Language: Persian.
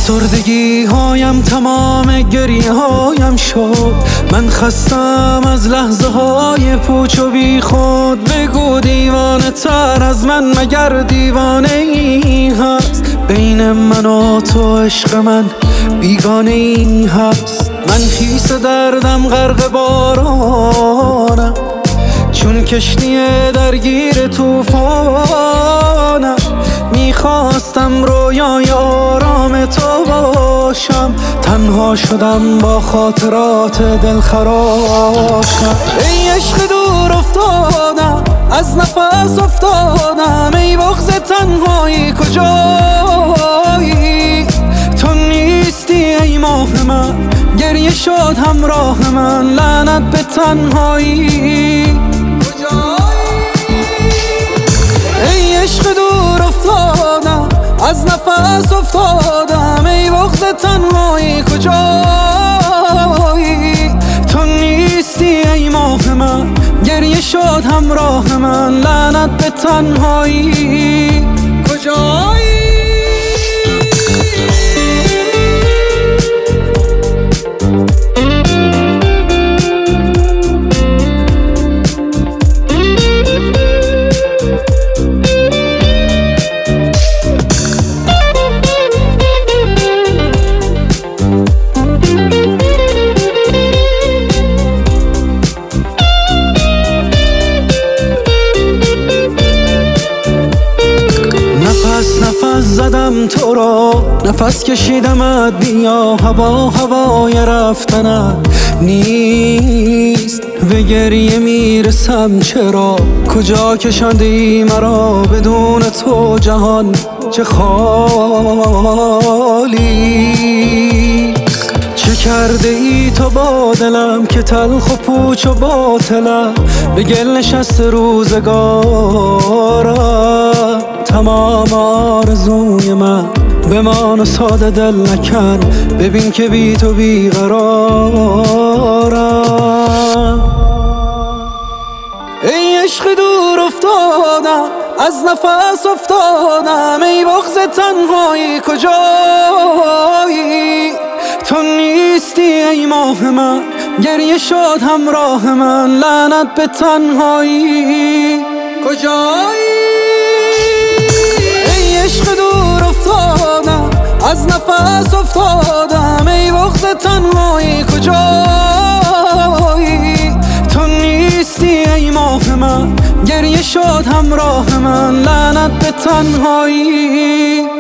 افسردگی هایم تمام گریه هایم شد. من خستم از لحظه های پوچ و بی خود. بگو دیوانه تر از من مگر دیوانه ای هست؟ بین من و تو عشق من بیگانه ای هست. من خیس دردم غرق بارانم، چون کشتی درگیر طوفانم. میخواستم رویای آرام تو باشم، تنها شدم با خاطرات دلخراشم. ای عشق دور افتادم، از نفس افتادم. ای بغض تنهایی کجایی؟ تو نیستی ای ماه من، گریه شد همراه من. لعنت به تنهایی. ای عشق دور افتادم، از نفس افتادم. ای بغض تنهایی کجایی؟ تو نیستی ای ماه من، گریه شد همراه من. لعنت به تنهایی. کجایی؟ نفس زدم تو را، نفس کشیدمت. بیا هوا هوای رفتنت نیست. به گریه میرسم چرا؟ کجا کشاندی مرا؟ بدون تو جهان چه خالی. چه کرده ای تو با دلم که تلخ و پوچ و باطلم؟ به گل نشست روزگارم. تمام آرزوی من بمان و ساده دل نکن. ببین که بی تو بیقرارم. ای عشق دور افتادم، از نفس افتادم. ای بغض تنهایی کجایی؟ تو نیستی ای ماه من، گریه شد همراه من. لعنت به تنهایی. کجایی؟ ای عشق دور افتادم، از نفس افتادم. ای بغض تنهایی کجایی؟ تو نیستی ای ماه من، گریه شد همراه من. لعنت به تنهایی.